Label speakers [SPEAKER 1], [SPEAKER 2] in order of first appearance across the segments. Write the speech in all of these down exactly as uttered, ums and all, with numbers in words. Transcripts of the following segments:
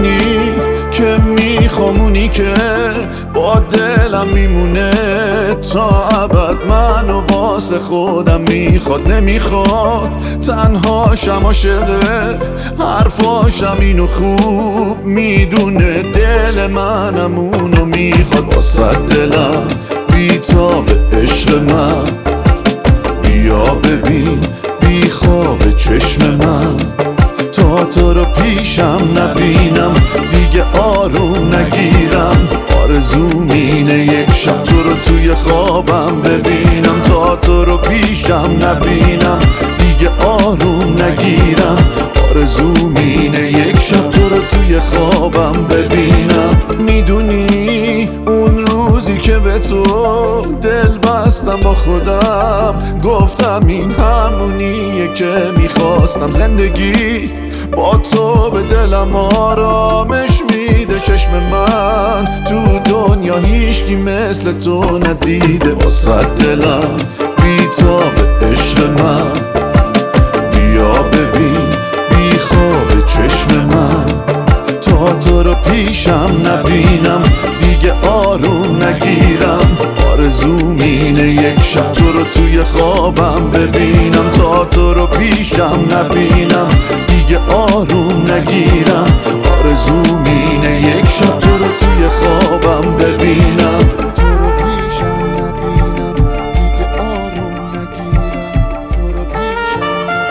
[SPEAKER 1] میدونی که میخوامونی که با دلم میمونه تا ابد، منو واسه خودم میخواد نمیخواد تنهاشم، عاشقه حرفاشم اینو خوب میدونه، دل منم اونو میخواد. واسه دلم بیتاب عشق من، بیا ببین بی خواب چشم من، تا تو رو پیشم نبینم دیگه آروم نگیرم، آرزوم اینه یک شب تو رو توی خوابم ببینم، تا تو رو پیشم نبینم دیگه آروم نگیرم، آرزوم اینه یک شب تو رو توی خوابم ببینم. میدونی اون روزی که به تو دل بستم با خودم، گفتم این همونیه که میخواستم، زندگی با تو به دلم آرامش میده، چشم من تو دنیا هیچکی مثل تو ندیده. واسه دلم بیتاب عشق من، بیا ببین بی خواب چشم من، تا تو رو پیشم نبینم دیگه آروم نگیرم، آرزوم اینه یک شب تو رو توی خوابم ببینم، تا تو رو پیشم نبینم دیگه آروم نگیرم، آرزوم اینه یک شب تو رو توی خوابم ببینم، تو رو پیشم نبینم دیگه آروم نگیرم، تو رو پیشم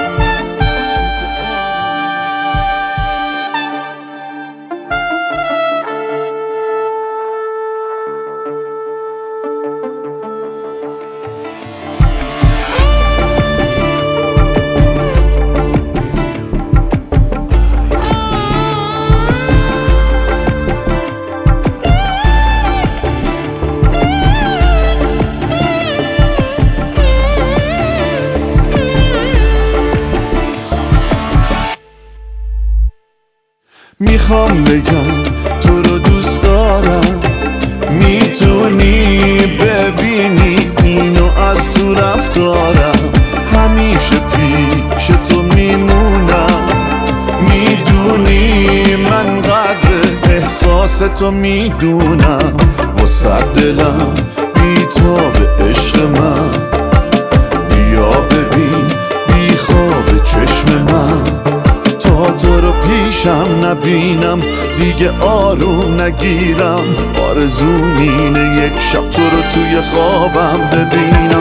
[SPEAKER 1] میخوام بگم تو رو دوست دارم، میتونی ببینی اینو از تو رفتارم، همیشه پیش تو میمونم، میدونی من قدر احساس تو میدونم. واسه دلم بیتاب عشق من، بیا ببین بی خواب چشم من، تا تو رو پیشم نبینم دیگه آروم نگیرم، آرزوم اینه یک شب تو رو توی خوابم ببینم،